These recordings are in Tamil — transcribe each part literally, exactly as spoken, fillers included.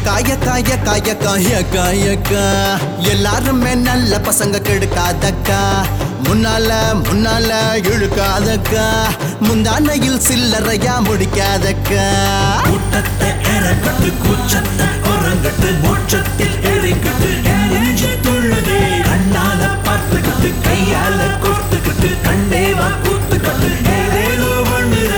எக்கா எக்கா எக்கா எக்கா எக்கா எக்கா எல்லாருமே நல்ல பசங்க கெடுக்காதக்கா முன்னால முன்னால இழுக்காதக்கா முந்தானையில் சில்லறையா முடிக்காதக்கா கூட்டத்தை ஏறப்பட்டு கூச்சத்தை குரங்கட்டு மோட்சத்தில் எரிக்கட்டு நெஞ்சு துள்ளுதே கண்ணால பார்த்துக்கிட்டு கையால கோர்த்துக்கிட்டு கண்டேவா கூத்துக்கிட்டு ஏதேதோ பண்ணுறே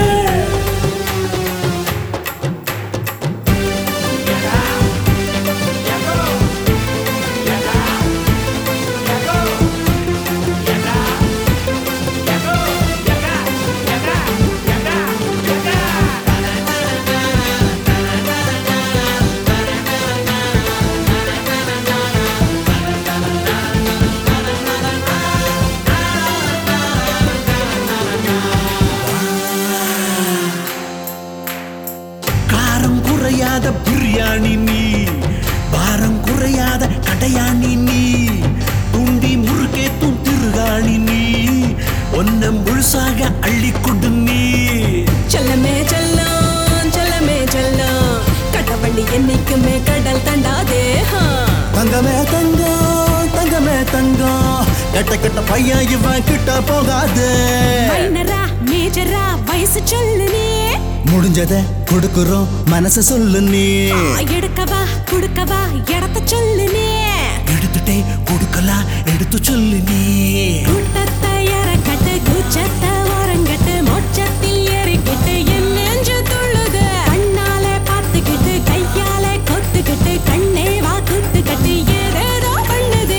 குறையாத பிரியாணி நீ பாரம் குறையாத கடையாணி நீ தூண்டி முறுக்கே திருகாணி நீ ஒன்ன முழுசாக அள்ளி கொண்டு நீ செல்லமே செல்லம் செல்லமே செல்லம் கடவண்டி என்னைக்குமே கடல் தண்டாதே தங்கமே தங்கம் தங்கமே தங்கம் கெட்ட கெட்ட பையன் இவன் கிட்ட போகாது மைனரா மேஜரா வயசு சொல்லு நீ முடிஞ்சத கொடுக்குறோம் மனச சொல்லு நீ எடுக்கவா குடுக்கவா இடத்த சொல்லு நீ எடுத்துட்டே கொடுக்கலாம் எடுத்து சொல்லு நீ கூட்டத்தை இறக்கட்டு கூச்சத்தை ஓரங்கட்டு மோட்சத்தில் ஏறிக்கிட்டு என் நெஞ்சு துள்ளுது கண்ணாலே பார்த்துக்கிட்டு கையாலே கொத்துக்கிட்டு கண்ணே வா குத்துக்கிட்டு ஏதேதோ பண்ணுது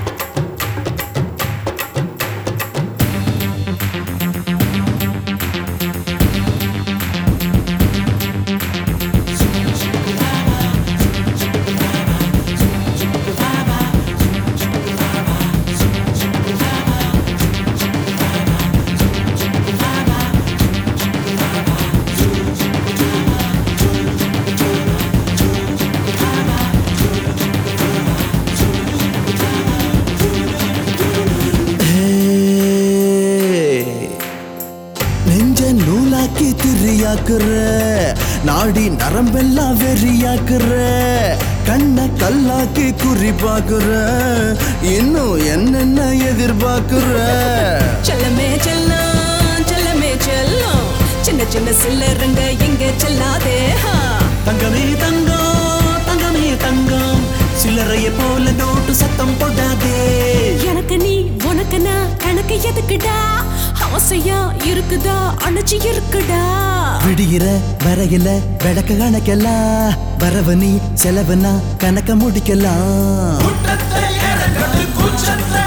நெஞ்ச நூலாக்கி திரியாக்குற நாடி நரம்பெல்லாம் வெறியாக்குற கண்ண கல்லாக்கி குறி பாக்குற இன்னும் என்னென்ன எதிர்பார்க்குற செல்லமே செல்லம் செல்லமே செல்லம் சின்ன சின்ன சில்லறங்க எங்க செல்லாதே தங்கமே தங்கம் தங்கமே தங்கம் சில்லறைய போல நோட்டு சத்தம் போடாதே எனக்கு நீ உனக்கு நான் கணக்கு எதுக்குடா அவசியா இருக்குதா அணைச்சு இருக்குடா விடுகிற வரையில விளக்க கணக்கெல்லாம் வரவு நீ செலவுனா கணக்க முடிக்கலாம் கூட்டத்தை ஏறக்கட்டு கூச்சத்தை